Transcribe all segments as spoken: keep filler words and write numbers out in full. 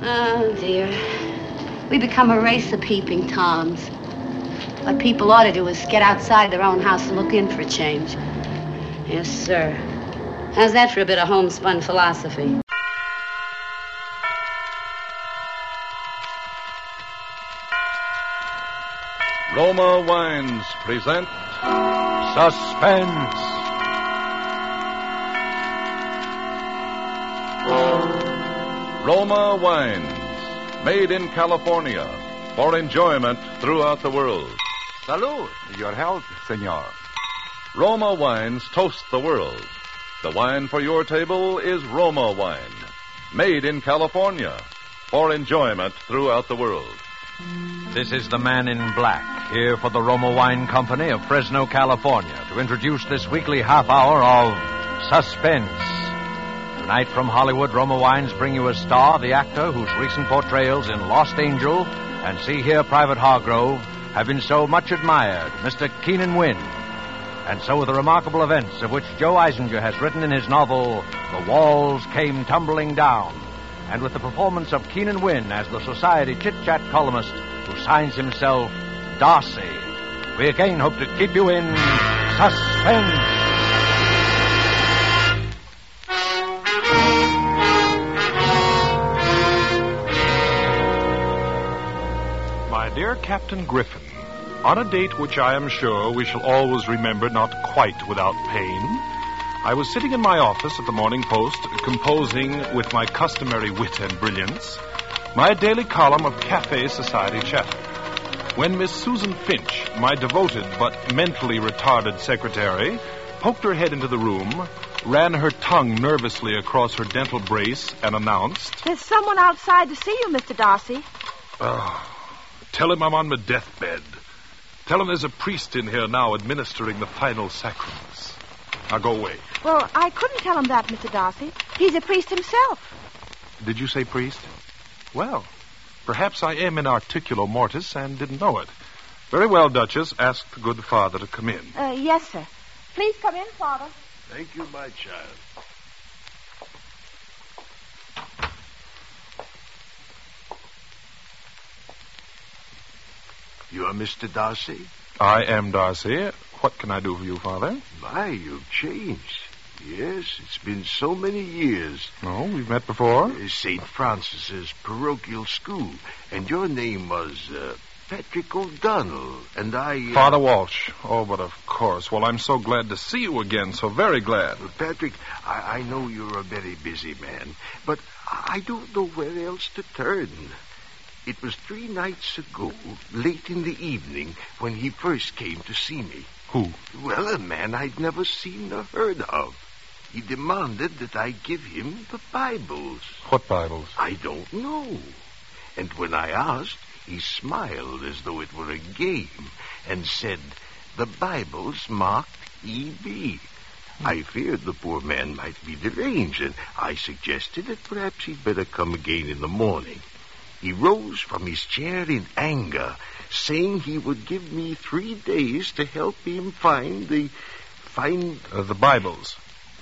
Oh, dear. We become a race of peeping Toms. What people ought to do is get outside their own house and look in for a change. Yes, sir. How's that for a bit of homespun philosophy? Roma Wines present Suspense. Roma Wines, made in California for enjoyment throughout the world. Salud. Your health, senor. Roma Wines toast the world. The wine for your table is Roma Wine, made in California for enjoyment throughout the world. This is the Man in Black, here for the Roma Wine Company of Fresno, California, to introduce this weekly half hour of Suspense. Tonight from Hollywood, Roma Wines bring you a star, the actor whose recent portrayals in Lost Angel and See Here, Private Hargrove have been so much admired, Mister Keenan Wynn. And so with the remarkable events of which Joe Eisinger has written in his novel, The Walls Came Tumbling Down, and with the performance of Keenan Wynn as the society chit-chat columnist who signs himself Darcy, we again hope to keep you in suspense. My dear Captain Griffin, on a date which I am sure we shall always remember not quite without pain, I was sitting in my office at the Morning Post, composing with my customary wit and brilliance my daily column of Cafe Society chatter, when Miss Susan Finch, my devoted but mentally retarded secretary, poked her head into the room, ran her tongue nervously across her dental brace, and announced, "There's someone outside to see you, Mister Darcy." Oh, tell him I'm on my deathbed. Tell him there's a priest in here now administering the final sacraments. Now go away. Well, I couldn't tell him that, Mister Darcy. He's a priest himself. Did you say priest? Well, perhaps I am in articulo mortis and didn't know it. Very well, Duchess. Ask the good father to come in. Uh, yes, sir. Please come in, Father. Thank you, my child. You are Mister Darcy? I am Darcy. What can I do for you, Father? My, you've changed. Yes, it's been so many years. No, we've met before. Uh, Saint Francis's parochial school. And your name was uh, Patrick O'Donnell. And I... Uh... Father Walsh. Oh, but of course. Well, I'm so glad to see you again. So very glad. Well, Patrick, I, I know you're a very busy man. But I don't know where else to turn. It was three nights ago, late in the evening, when he first came to see me. Who? Well, a man I'd never seen or heard of. He demanded that I give him the Bibles. What Bibles? I don't know. And when I asked, he smiled as though it were a game and said, the Bibles marked E B. Hmm. I feared the poor man might be deranged, and I suggested that perhaps he'd better come again in the morning. He rose from his chair in anger, saying he would give me three days to help him find the... find... Uh, the Bibles.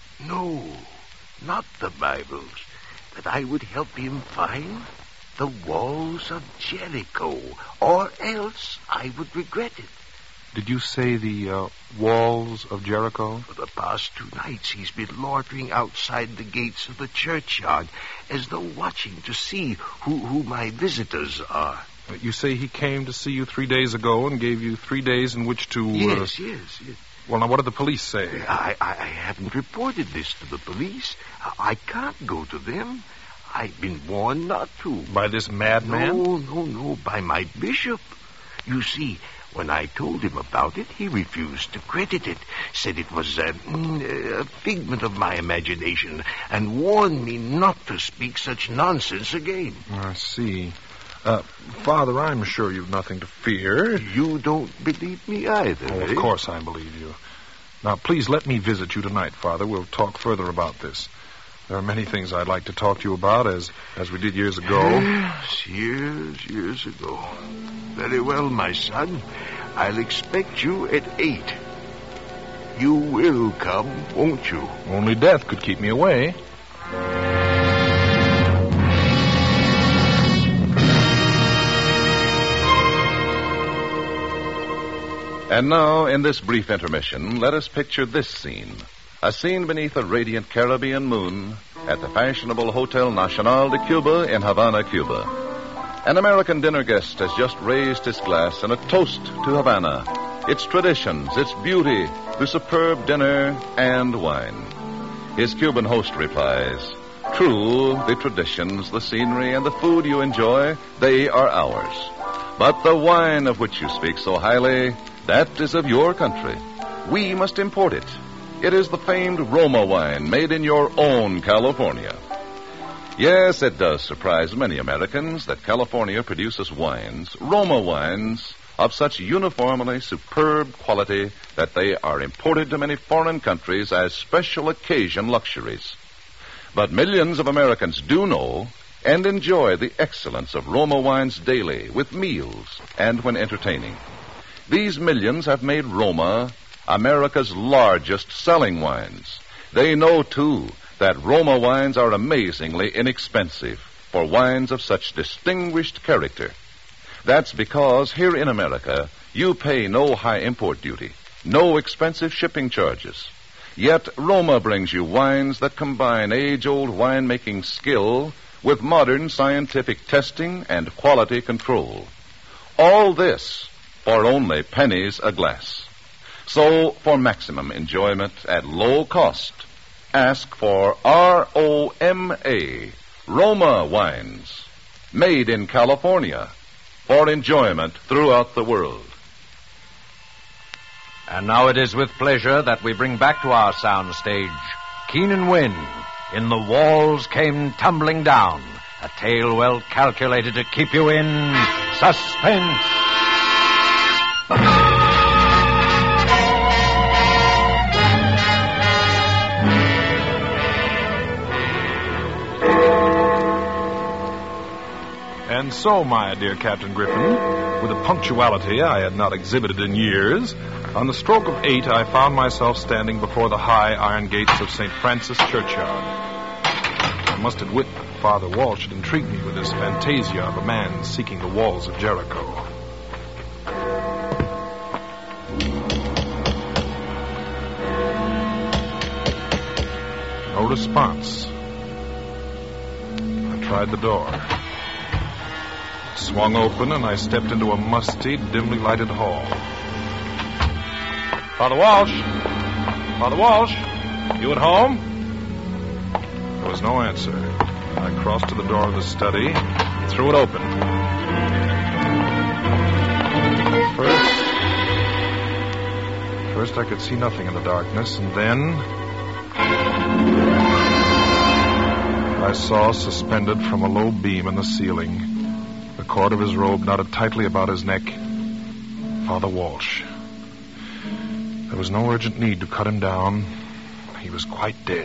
No, not the Bibles. That I would help him find the walls of Jericho, or else I would regret it. Did you say the uh, walls of Jericho? For the past two nights, he's been loitering outside the gates of the churchyard, as though watching to see who, who my visitors are. Uh, you say he came to see you three days ago and gave you three days in which to... Uh... Yes, yes, yes. Well, now, what did the police say? I, I, I haven't reported this to the police. I, I can't go to them. I've been warned not to. By this madman? No, no, no, by my bishop. You see... When I told him about it, he refused to credit it, said it was a, a figment of my imagination, and warned me not to speak such nonsense again. I see. Uh, Father, I'm sure you've nothing to fear. You don't believe me either, Oh, eh? Of course I believe you. Now, please let me visit you tonight, Father. We'll talk further about this. There are many things I'd like to talk to you about, as as we did years ago. Yes, years, years ago. Very well, my son. I'll expect you at eight. You will come, won't you? Only death could keep me away. And now, in this brief intermission, let us picture this scene. A scene beneath a radiant Caribbean moon at the fashionable Hotel Nacional de Cuba in Havana, Cuba. An American dinner guest has just raised his glass in a toast to Havana, its traditions, its beauty, the superb dinner and wine. His Cuban host replies, "True, the traditions, the scenery, and the food you enjoy, they are ours. But the wine of which you speak so highly, that is of your country. We must import it. It is the famed Roma wine made in your own California." Yes, it does surprise many Americans that California produces wines, Roma wines, of such uniformly superb quality that they are imported to many foreign countries as special occasion luxuries. But millions of Americans do know and enjoy the excellence of Roma wines daily with meals and when entertaining. These millions have made Roma America's largest selling wines. They know, too, that Roma wines are amazingly inexpensive for wines of such distinguished character. That's because here in America, you pay no high import duty, no expensive shipping charges. Yet Roma brings you wines that combine age-old winemaking skill with modern scientific testing and quality control. All this for only pennies a glass. So, for maximum enjoyment at low cost, ask for R O M A, Roma wines, made in California, for enjoyment throughout the world. And now it is with pleasure that we bring back to our sound stage Keenan Wynn in The Walls Came Tumbling Down, a tale well calculated to keep you in suspense. And so, my dear Captain Griffin, with a punctuality I had not exhibited in years, on the stroke of eight I found myself standing before the high iron gates of Saint Francis Churchyard. I must admit that Father Walsh had intrigued me with his fantasia of a man seeking the walls of Jericho. No response. I tried the door. Swung open, and I stepped into a musty, dimly lighted hall. Father Walsh! Father Walsh! You at home? There was no answer. I crossed to the door of the study and threw it open. First, first I could see nothing in the darkness, and then I saw suspended from a low beam in the ceiling, the cord of his robe knotted tightly about his neck, Father Walsh. There was no urgent need to cut him down. He was quite dead.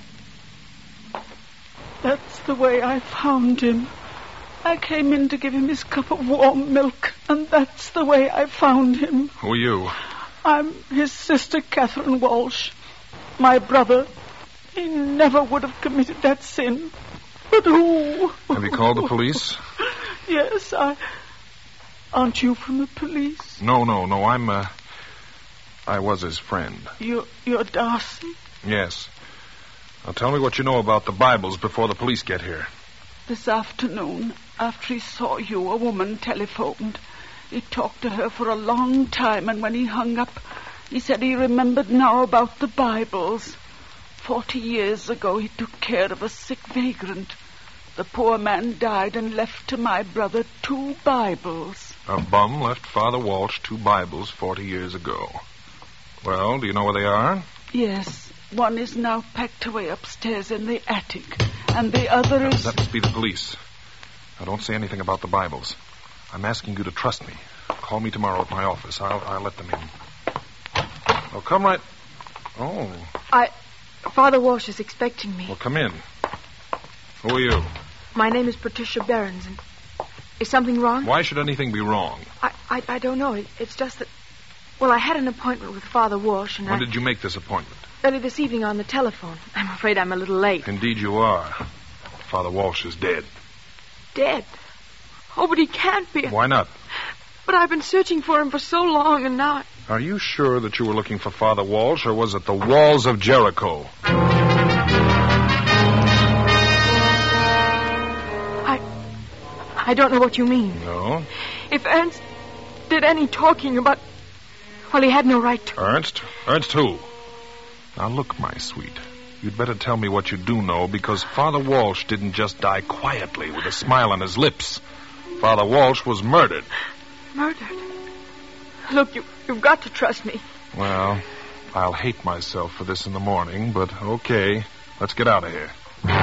That's the way I found him. I came in to give him his cup of warm milk, and that's the way I found him. Who are you? I'm his sister, Catherine Walsh. My brother, he never would have committed that sin. But who? Have you called the police? Yes, I... Aren't you from the police? No, no, no. I'm, uh... I was his friend. You're, you're Darcy? Yes. Now tell me what you know about the Bibles before the police get here. This afternoon, after he saw you, a woman telephoned. He talked to her for a long time, and when he hung up, he said he remembered now about the Bibles. Forty years ago, he took care of a sick vagrant. The poor man died and left to my brother two Bibles. A bum left Father Walsh two Bibles forty years ago. Well, do you know where they are? Yes. One is now packed away upstairs in the attic, and the other is... That must be the police. Now, don't say anything about the Bibles. I'm asking you to trust me. Call me tomorrow at my office. I'll, I'll let them in. Oh, come right... Oh. I... Father Walsh is expecting me. Well, come in. Who are you? My name is Patricia Behrens, and... Is something wrong? Why should anything be wrong? I, I, I don't know. It, it's just that... Well, I had an appointment with Father Walsh, and When I... did you make this appointment? Early this evening on the telephone. I'm afraid I'm a little late. Indeed you are. Father Walsh is dead. Dead? Oh, but he can't be. Why not? But I've been searching for him for so long, and now I... Are you sure that you were looking for Father Walsh, or was it the walls of Jericho? I... I don't know what you mean. No? If Ernst did any talking about... Well, he had no right to... Ernst? Ernst who? Now, look, my sweet. You'd better tell me what you do know, because Father Walsh didn't just die quietly with a smile on his lips. Father Walsh was murdered. Murdered? Look, you, you've got to trust me. Well, I'll hate myself for this in the morning, but okay. Let's get out of here.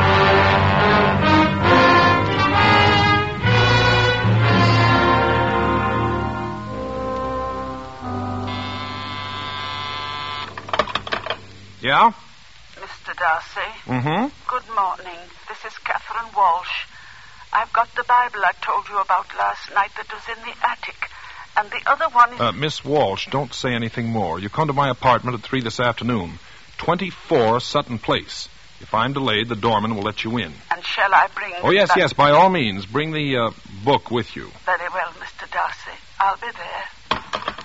Yeah? Mister Darcy. Mm-hmm. Good morning. This is Catherine Walsh. I've got the Bible I told you about last night that was in the attic. And the other one is... Uh, Miss Walsh, don't say anything more. You come to my apartment at three this afternoon. twenty-four Sutton Place. If I'm delayed, the doorman will let you in. And shall I bring... Oh, yes, that... yes, by all means. Bring the uh, book with you. Very well, Mister Darcy. I'll be there.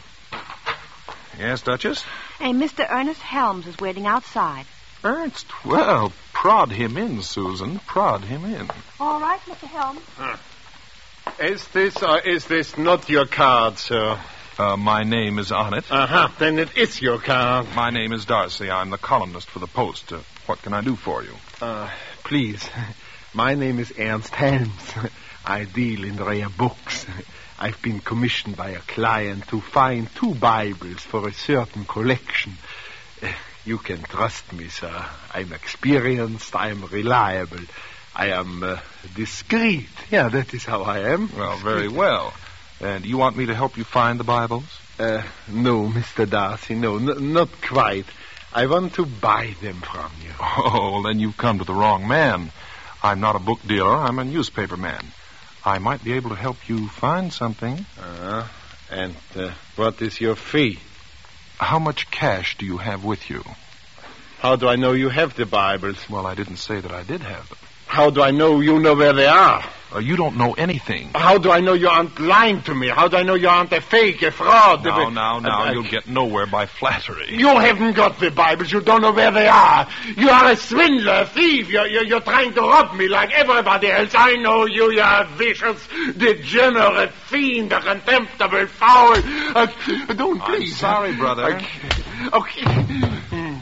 Yes, Duchess? Hey, Mister Ernest Helms is waiting outside. Ernst? Well, prod him in, Susan. Prod him in. All right, Mister Helms. Huh. Is this or is this not your card, sir? Uh, my name is on it. Uh-huh. Then it is your card. My name is Darcy. I'm the columnist for the Post. Uh, what can I do for you? Uh, please. My name is Ernst Helms. I deal in rare books. I've been commissioned by a client to find two Bibles for a certain collection. Uh, you can trust me, sir. I'm experienced. I'm reliable. I am uh, discreet. Yeah, that is how I am. Well, very well. And you want me to help you find the Bibles? Uh, no, Mister Darcy, no, n- not quite. I want to buy them from you. Oh, well, then you've come to the wrong man. I'm not a book dealer. I'm a newspaper man. I might be able to help you find something. Uh, and uh, what is your fee? How much cash do you have with you? How do I know you have the Bibles? Well, I didn't say that I did have them. How do I know you know where they are? Uh, you don't know anything. How do I know you aren't lying to me? How do I know you aren't a fake, a fraud? Now, a... now, now, uh, you'll get nowhere by flattery. You haven't got the Bibles. You don't know where they are. You are a swindler, a thief. You're, you're, you're trying to rob me like everybody else. I know you. You're a vicious, degenerate fiend, a contemptible foul. Uh, don't, please. I'm sorry, brother. Okay. okay.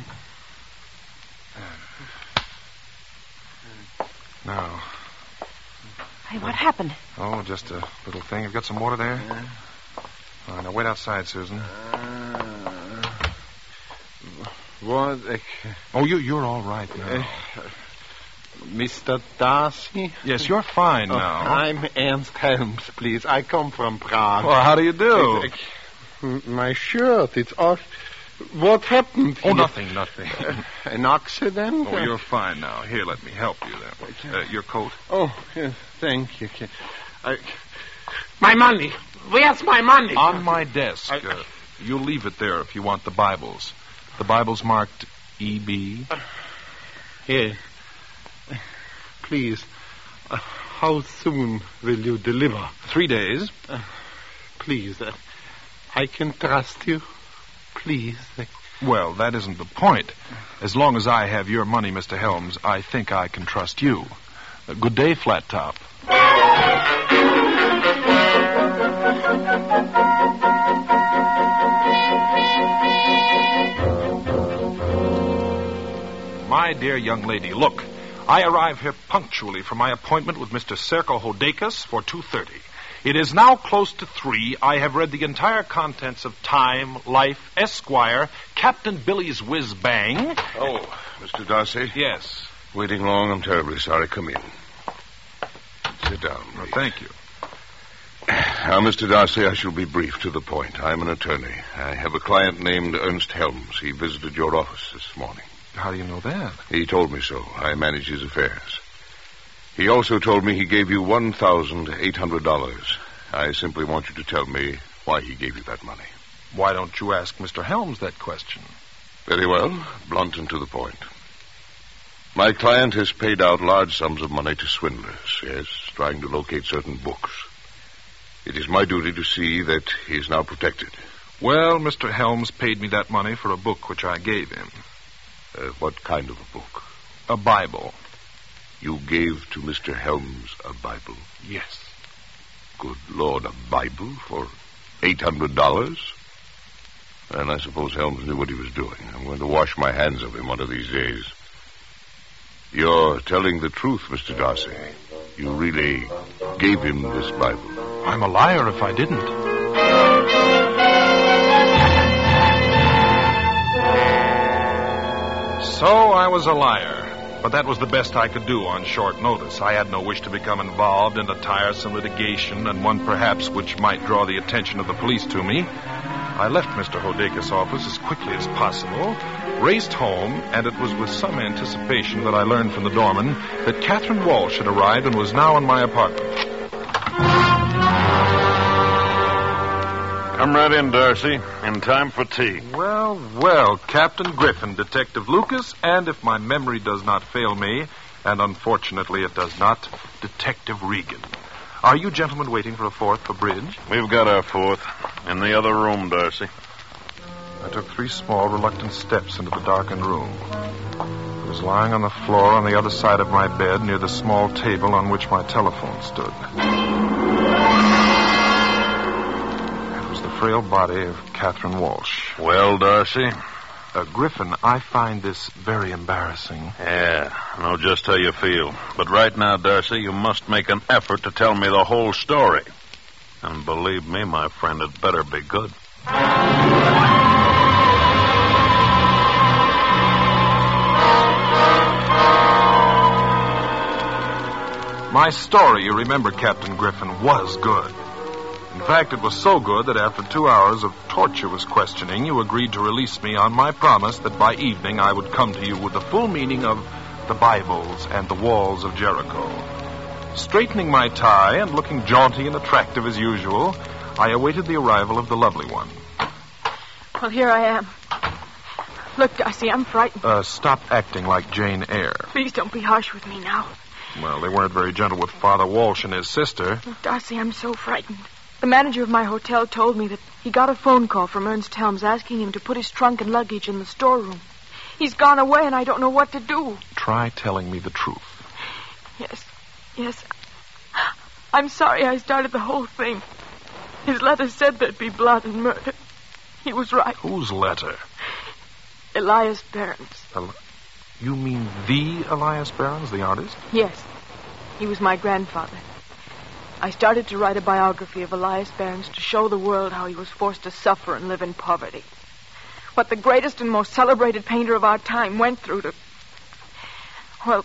Now... Hey, what happened? Oh, just a little thing. You've got some water there? Yeah. All right, now wait outside, Susan. Uh, what? Uh, oh, you, you're all right now. Uh, Mister Darcy? Yes, you're fine oh, now. I'm Ernst Helms, please. I come from Prague. Well, how do you do? Uh, my shirt, it's all... What happened? Oh, nothing, nothing. Uh, an accident? Oh, you're fine now. Here, let me help you then. Uh, your coat? Oh, yes, thank you. I... My money! Where's my money? On my desk. I... Uh, you'll leave it there if you want the Bibles. The Bible's marked E B. Uh, here. Please, uh, how soon will you deliver? Three days. Uh, please, uh, I can trust you. Please. Well, that isn't the point. As long as I have your money, Mister Helms, I think I can trust you. Uh, good day, Flat Top. My dear young lady, look. I arrive here punctually for my appointment with Mister Serko Hodakas for two thirty. It is now close to three. I have read the entire contents of Time, Life, Esquire, Captain Billy's Whiz Bang. Oh, Mister Darcy? Yes. Waiting long. I'm terribly sorry. Come in. Sit down. Well, thank you. Now, Mister Darcy, I shall be brief to the point. I'm an attorney. I have a client named Ernst Helms. He visited your office this morning. How do you know that? He told me so. I manage his affairs. He also told me he gave you one thousand eight hundred dollars. I simply want you to tell me why he gave you that money. Why don't you ask Mister Helms that question? Very well. Blunt and to the point. My client has paid out large sums of money to swindlers, yes, trying to locate certain books. It is my duty to see that he is now protected. Well, Mister Helms paid me that money for a book which I gave him. Uh, what kind of a book? A Bible. You gave to Mister Helms a Bible? Yes. Good Lord, a Bible for eight hundred dollars? And I suppose Helms knew what he was doing. I'm going to wash my hands of him one of these days. You're telling the truth, Mister Darcy. You really gave him this Bible. I'm a liar if I didn't. So I was a liar, but that was the best I could do on short notice. I had no wish to become involved in a tiresome litigation, and one perhaps which might draw the attention of the police to me. I left Mister Hodakis' office as quickly as possible, raced home, and it was with some anticipation that I learned from the doorman that Catherine Walsh had arrived and was now in my apartment. Come right in, Darcy. In time for tea. Well, well, Captain Griffin, Detective Lucas, and if my memory does not fail me, and unfortunately it does not, Detective Regan. Are you gentlemen waiting for a fourth for bridge? We've got our fourth. In the other room, Darcy. I took three small, reluctant steps into the darkened room. I was lying on the floor on the other side of my bed near the small table on which my telephone stood. It was the frail body of Catherine Walsh. Well, Darcy? Uh, Griffin, I find this very embarrassing. Yeah, I know just how you feel. But right now, Darcy, you must make an effort to tell me the whole story. And believe me, my friend, it better be good. My story, you remember, Captain Griffin, was good. In fact, it was so good that after two hours of tortuous questioning, you agreed to release me on my promise that by evening I would come to you with the full meaning of the Bibles and the walls of Jericho. Straightening my tie and looking jaunty and attractive as usual, I awaited the arrival of the lovely one. Well, here I am. Look, Darcy, I'm frightened. Uh, stop acting like Jane Eyre. Please don't be harsh with me now. Well, they weren't very gentle with Father Walsh and his sister. Oh, Darcy, I'm so frightened. The manager of my hotel told me that he got a phone call from Ernst Helms asking him to put his trunk and luggage in the storeroom. He's gone away, and I don't know what to do. Try telling me the truth. Yes, yes. I'm sorry I started the whole thing. His letter said there'd be blood and murder. He was right. Whose letter? Elias Behrens. El- you mean the Elias Behrens, the artist? Yes. He was my grandfather. I started to write a biography of Elias Behrens to show the world how he was forced to suffer and live in poverty. What the greatest and most celebrated painter of our time went through to... Well,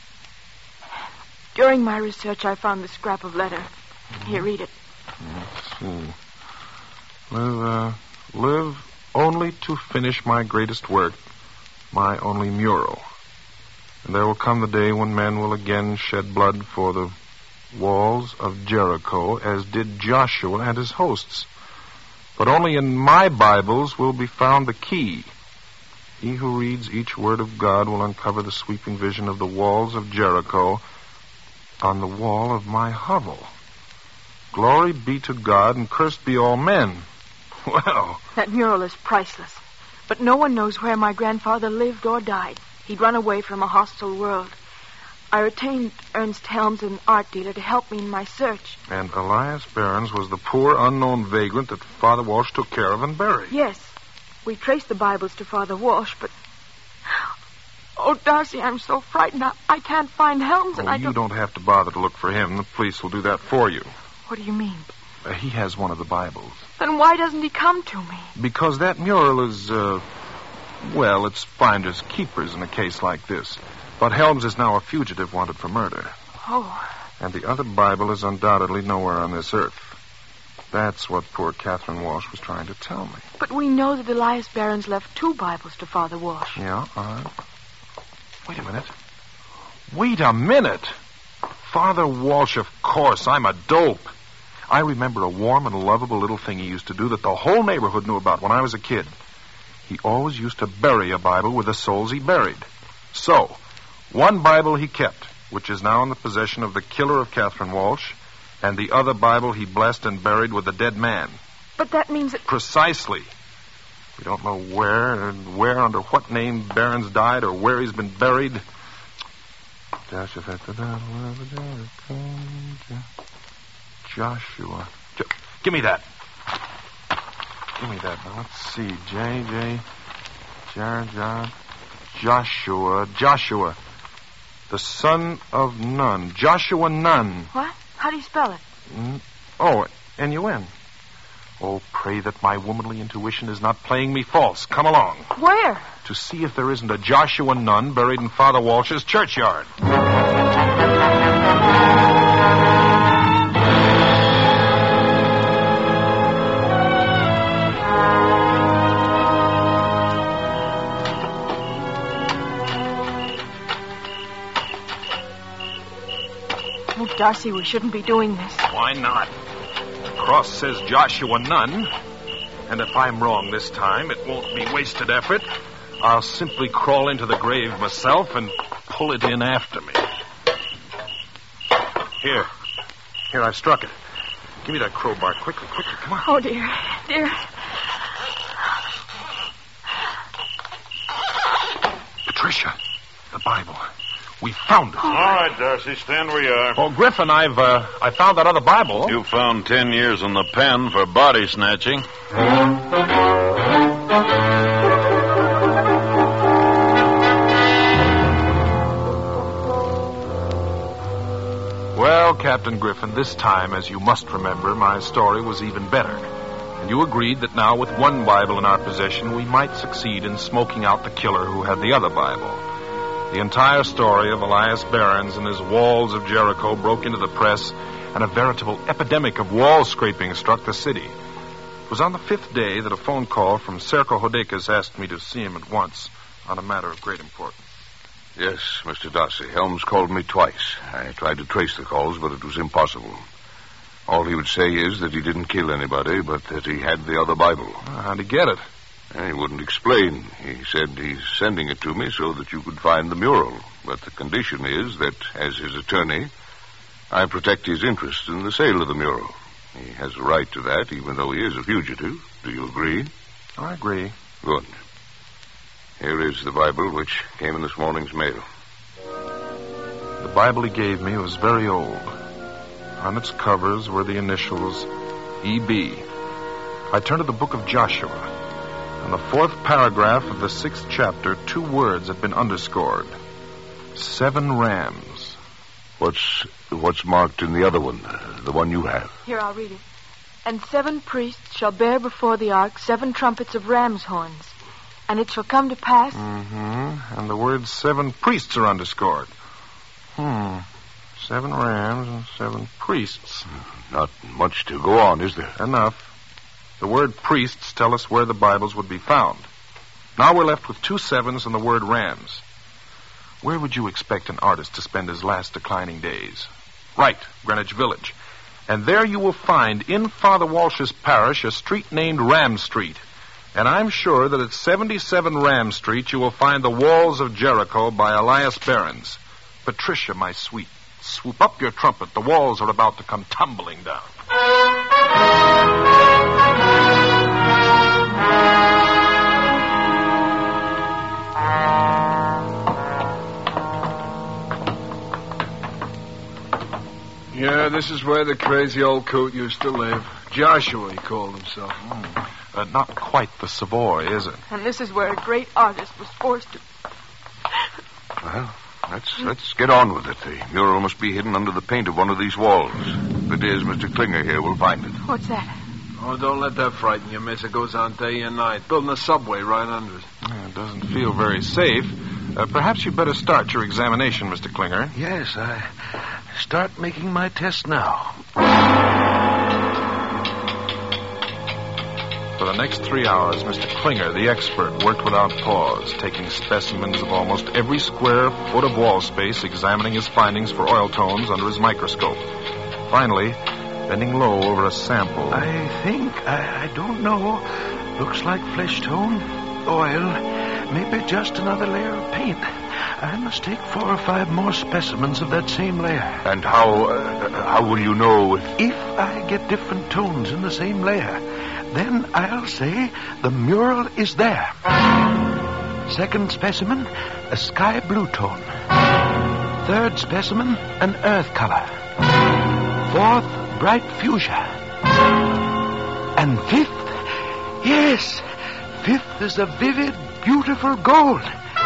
during my research, I found this scrap of letter. Here, read it. Let's see. Live, uh, live only to finish my greatest work, my only mural. And there will come the day when men will again shed blood for the walls of Jericho, as did Joshua and his hosts. But only in my Bibles will be found the key. He who reads each word of God will uncover the sweeping vision of the walls of Jericho on the wall of my hovel. Glory be to God, and cursed be all men. Well... That mural is priceless. But no one knows where my grandfather lived or died. He'd run away from a hostile world. I retained Ernst Helms, an art dealer, to help me in my search. And Elias Behrens was the poor, unknown vagrant that Father Walsh took care of and buried. Yes. We traced the Bibles to Father Walsh, but... Oh, Darcy, I'm so frightened. I, I can't find Helms, and oh, I you don't... don't have to bother to look for him. The police will do that for you. What do you mean? Uh, he has one of the Bibles. Then why doesn't he come to me? Because that mural is, uh... well, it's finders keepers in a case like this. But Helms is now a fugitive wanted for murder. Oh. And the other Bible is undoubtedly nowhere on this earth. That's what poor Catherine Walsh was trying to tell me. But we know that Elias Behrens left two Bibles to Father Walsh. Yeah, all right. Wait a minute. Wait a minute. Father Walsh, of course. I'm a dope. I remember a warm and lovable little thing he used to do that the whole neighborhood knew about when I was a kid. He always used to bury a Bible with the souls he buried. So, one Bible he kept, which is now in the possession of the killer of Catherine Walsh, and the other Bible he blessed and buried with the dead man. But that means that... Precisely. We don't know where and where, under what name Behrens died or where he's been buried. Joshua. Joshua. Jo- Give me that. Give me that. Now, let's see. J, J, Jar, Jar, Joshua. Joshua. The son of Nun. Joshua Nun. What? How do you spell it? Mm. Oh, N U N. Oh, pray that my womanly intuition is not playing me false. Come along. Where? To see if there isn't a Joshua Nun buried in Father Walsh's churchyard. Oh, Darcy, we shouldn't be doing this. Why not? The cross says Joshua Nun. And if I'm wrong this time, it won't be wasted effort. I'll simply crawl into the grave myself and pull it in after me. Here. Here, I've struck it. Give me that crowbar. Quickly, quickly, come on. Oh, dear. Dear. Patricia, the Bible. We found it. All right, Darcy, stand where you are. Oh, Griffin, I've, uh, I found that other Bible. You found ten years in the pen for body snatching. Well, Captain Griffin, this time, as you must remember, my story was even better. And you agreed that now, with one Bible in our possession, we might succeed in smoking out the killer who had the other Bible. The entire story of Elias Behrens and his walls of Jericho broke into the press, and a veritable epidemic of wall scraping struck the city. It was on the fifth day that a phone call from Serko Hodekas asked me to see him at once on a matter of great importance. Yes, Mister Darcy. Helms called me twice. I tried to trace the calls, but it was impossible. All he would say is that he didn't kill anybody, but that he had the other Bible. How'd he get it? He wouldn't explain. He said he's sending it to me so that you could find the mural. But the condition is that, as his attorney, I protect his interest in the sale of the mural. He has a right to that, even though he is a fugitive. Do you agree? I agree. Good. Here is the Bible, which came in this morning's mail. The Bible he gave me was very old. On its covers were the initials E B. I turned to the book of Joshua. On the fourth paragraph of the sixth chapter, two words had been underscored. Seven rams. What's what's marked in the other one, uh, the one you have? Here, I'll read it. And seven priests shall bear before the ark seven trumpets of ram's horns. And it shall come to pass... Mm-hmm. And the words seven priests are underscored. Hmm. Seven rams and seven priests. Not much to go on, is there? Enough. The word priests tell us where the Bibles would be found. Now we're left with two sevens and the word rams. Where would you expect an artist to spend his last declining days? Right, Greenwich Village. And there you will find in Father Walsh's parish a street named Ram Street. And I'm sure that at seventy-seven Ram Street you will find the walls of Jericho by Elias Behrens. Patricia, my sweet, swoop up your trumpet. The walls are about to come tumbling down. Yeah, this is where the crazy old coot used to live. Joshua, he called himself. Mm. Uh, not quite the Savoy, is it? And this is where a great artist was forced to... Well, let's, let's get on with it. The mural must be hidden under the paint of one of these walls. If it is, Mister Klinger here will find it. What's that? Oh, don't let that frighten you, miss. It goes on day and night. Building a subway right under it. Yeah, it doesn't feel very safe. Uh, perhaps you'd better start your examination, Mister Klinger. Yes, I start making my test now. For the next three hours, Mister Klinger, the expert, worked without pause, taking specimens of almost every square foot of wall space, examining his findings for oil tones under his microscope. Finally, bending low over a sample. I think, I, I don't know. Looks like flesh tone, oil, maybe just another layer of paint. I must take four or five more specimens of that same layer. And how uh, how will you know if... If I get different tones in the same layer, then I'll say the mural is there. Second specimen, a sky blue tone. Third specimen, an earth color. Fourth, bright fuchsia. And fifth, yes, fifth is a vivid, beautiful gold.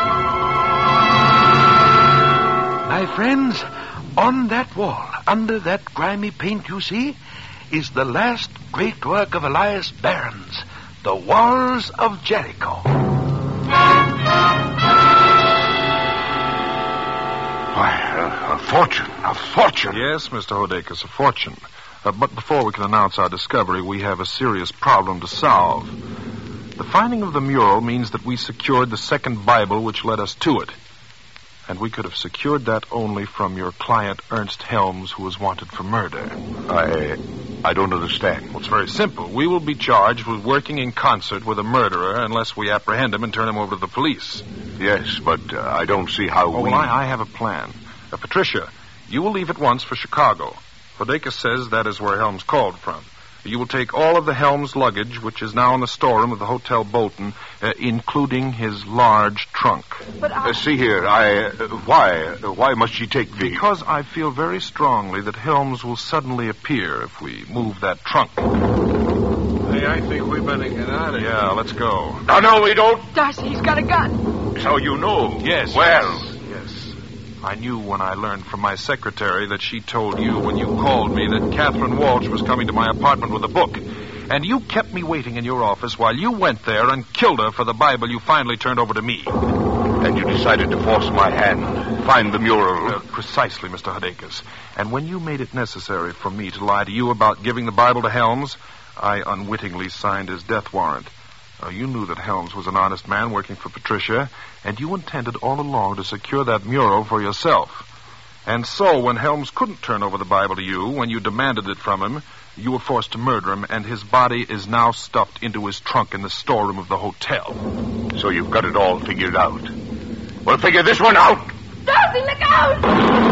My friends, on that wall, under that grimy paint you see, is the last great work of Elias Behrens, The Walls of Jericho. Why, a, a fortune, a fortune. Yes, Mister Hodakis, a fortune. Uh, but before we can announce our discovery, we have a serious problem to solve. The finding of the mural means that we secured the second Bible which led us to it. And we could have secured that only from your client, Ernst Helms, who was wanted for murder. I... I don't understand. Well, it's very simple. We will be charged with working in concert with a murderer unless we apprehend him and turn him over to the police. Yes, but uh, I don't see how oh, we... Well, I, I have a plan. Uh, Patricia, you will leave at once for Chicago. Hodakis says that is where Helms called from. You will take all of the Helms luggage, which is now in the storeroom of the Hotel Bolton, uh, including his large trunk. But I... Uh, see here, I... Uh, why? Uh, why must she take the... Because I feel very strongly that Helms will suddenly appear if we move that trunk. Hey, I think we better get out of here. Yeah, let's go. No, no, we don't. Darcy, he's got a gun. So you know. Yes. Well... Yes. I knew when I learned from my secretary that she told you when you called me that Catherine Walsh was coming to my apartment with a book. And you kept me waiting in your office while you went there and killed her for the Bible you finally turned over to me. And you decided to force my hand, find the mural. Uh, precisely, Mister Hodakis. And when you made it necessary for me to lie to you about giving the Bible to Helms, I unwittingly signed his death warrant. Uh, you knew that Helms was an honest man working for Patricia, and you intended all along to secure that mural for yourself. And so, when Helms couldn't turn over the Bible to you, when you demanded it from him, you were forced to murder him, and his body is now stuffed into his trunk in the storeroom of the hotel. So you've got it all figured out. Well, figure this one out. Darcy, look out!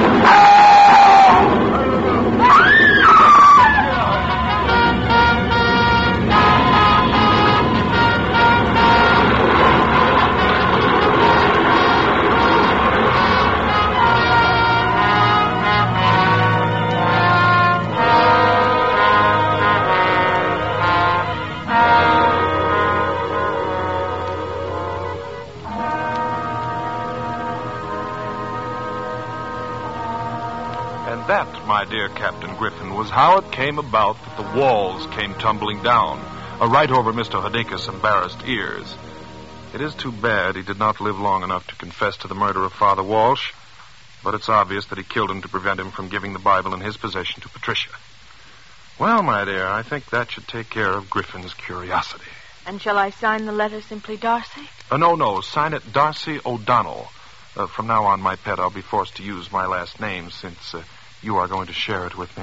That, my dear Captain Griffin, was how it came about that the walls came tumbling down, uh, right over Mister Hodakis' embarrassed ears. It is too bad he did not live long enough to confess to the murder of Father Walsh, but it's obvious that he killed him to prevent him from giving the Bible in his possession to Patricia. Well, my dear, I think that should take care of Griffin's curiosity. And shall I sign the letter simply Darcy? Uh, no, no, sign it Darcy O'Donnell. Uh, from now on, my pet, I'll be forced to use my last name since... Uh, You are going to share it with me?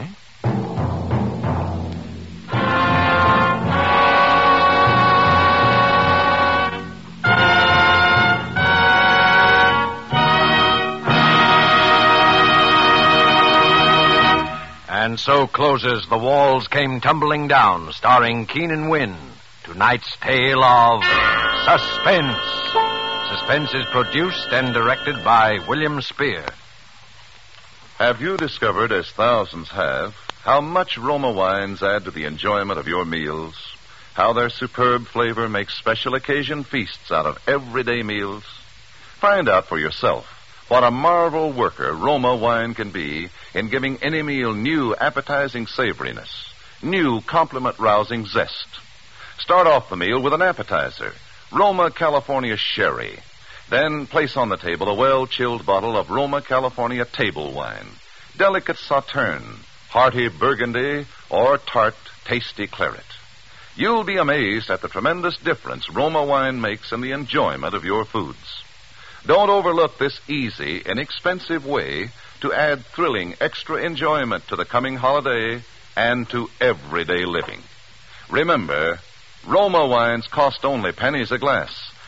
And so closes The Walls Came Tumbling Down, starring Keenan Wynn. Tonight's tale of Suspense. Suspense is produced and directed by William Spear. Have you discovered, as thousands have, how much Roma wines add to the enjoyment of your meals? How their superb flavor makes special occasion feasts out of everyday meals? Find out for yourself what a marvel worker Roma wine can be in giving any meal new appetizing savoriness, new compliment-rousing zest. Start off the meal with an appetizer, Roma California Sherry. Then place on the table a well-chilled bottle of Roma California table wine, delicate Sauterne, hearty Burgundy, or tart, tasty claret. You'll be amazed at the tremendous difference Roma wine makes in the enjoyment of your foods. Don't overlook this easy, inexpensive way to add thrilling extra enjoyment to the coming holiday and to everyday living. Remember, Roma wines cost only pennies a glass.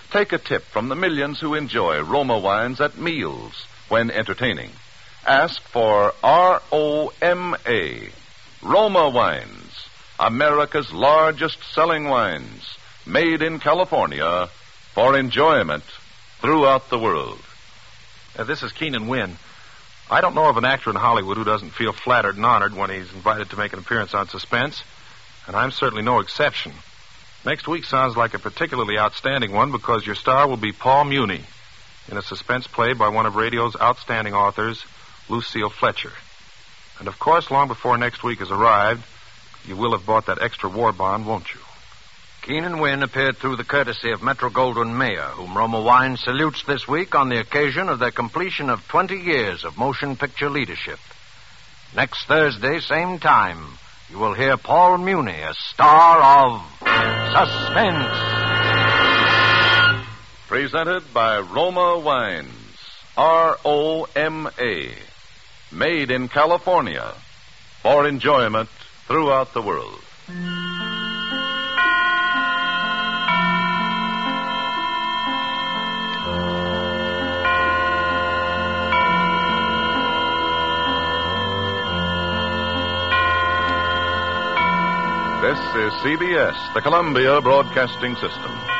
Take a tip from the millions who enjoy Roma wines at meals when entertaining. Ask for R O M A, Roma Wines, America's largest selling wines, made in California for enjoyment throughout the world. Uh, this is Keenan Wynn. I don't know of an actor in Hollywood who doesn't feel flattered and honored when he's invited to make an appearance on Suspense, and I'm certainly no exception. Next week sounds like a particularly outstanding one because your star will be Paul Muni in a suspense play by one of radio's outstanding authors, Lucille Fletcher. And, of course, long before next week has arrived, you will have bought that extra war bond, won't you? Keenan Wynn appeared through the courtesy of Metro-Goldwyn-Mayer, whom Roma Wine salutes this week on the occasion of their completion of twenty years of motion picture leadership. Next Thursday, same time, you will hear Paul Muni, a star of Suspense. Presented by Roma Wines, R O M A, made in California for enjoyment throughout the world. This is C B S, the Columbia Broadcasting System.